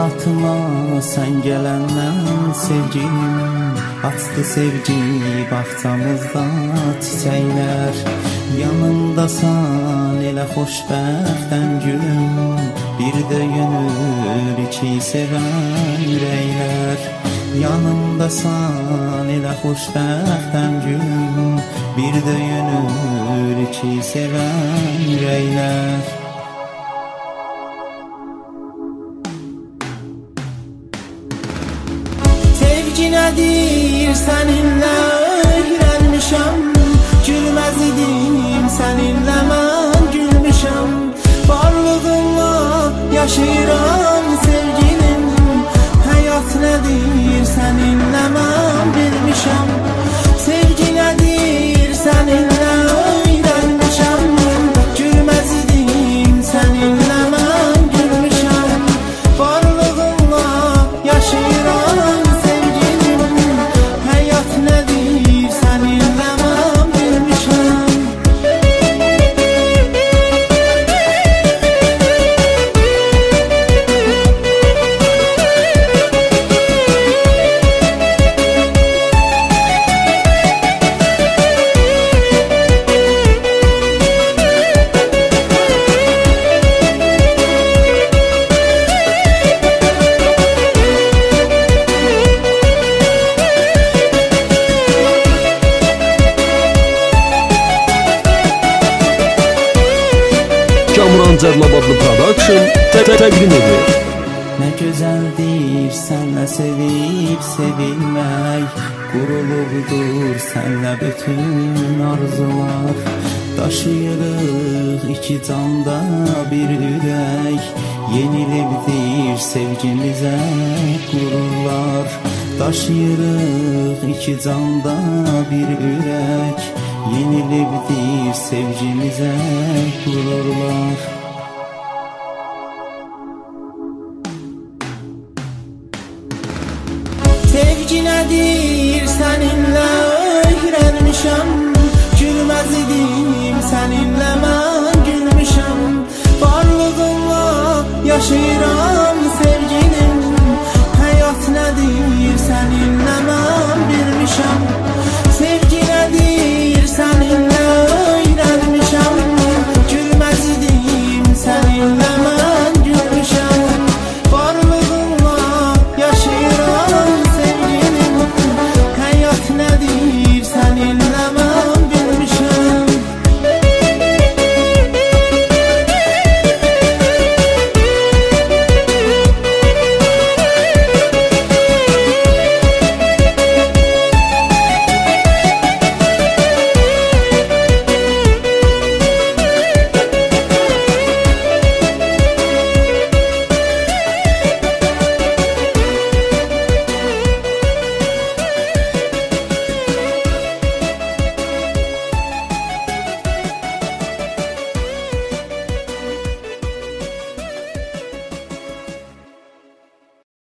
Hayatıma sen gələndən sevgilim, açdı sevgi bağçamızda çiçəklər. Yanımdasan elə xoşbəxtəm gülüm, bir də yönür iki sevən ürəklər. Yanımdasan elə xoşbəxtəm gülüm, bir də yönür iki sevən ürəklər. Sevgi nədir səninlə öyrənmişəm, gülməz idim səninlə mən gülmüşəm. Varlığınla yaşayıram sevgilim, həyat nədir səninlə mən bilmişəm. Sevgi nədir səninlə öyrənmişəm, gülməz idim səninlə mən gülmüşəm. Varlığınla yaşayıram sevgilim, həyat nədir səninlə mən bilmişəm. Kamran Cərlab adlı production təqdim edir. Nə gözəldir sənlə sevib sevilmək, qurulubdur sənlə bütün arzular. Daşıyırıq iki canda bir ürək, yenilibdir sevgimizə qururlar. Daşıyırıq iki canda bir ürək, yenilibdir sevgimizə qururlar. Sevgi nədir səninlə öyrənmişəm, gülməz idim səninlə mən gülmüşəm. Varlığınla yaşayıram sevgilim, həyat nədir səninlə mən bilmişəm.